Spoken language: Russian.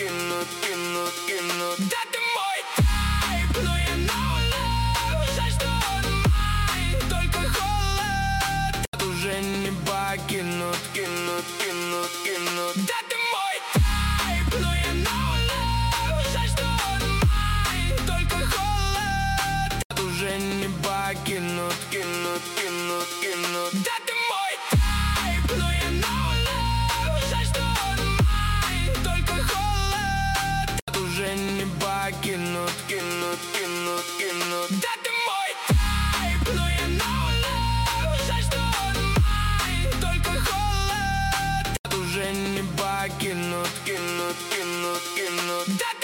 кинут. Да ты мой тайп, но я no love. Жаль, что он майн, только холод уже не покинут. Да ты мой тайп, но я no love. Жаль, что он майн, только холод уже не покинут. Да ты мой тайп, но я no love. Жаль, что он майн, только холод уже не покинут. Да ты мой тайп, но я no love. Жаль, что он майн, только холод уже не покинут. Да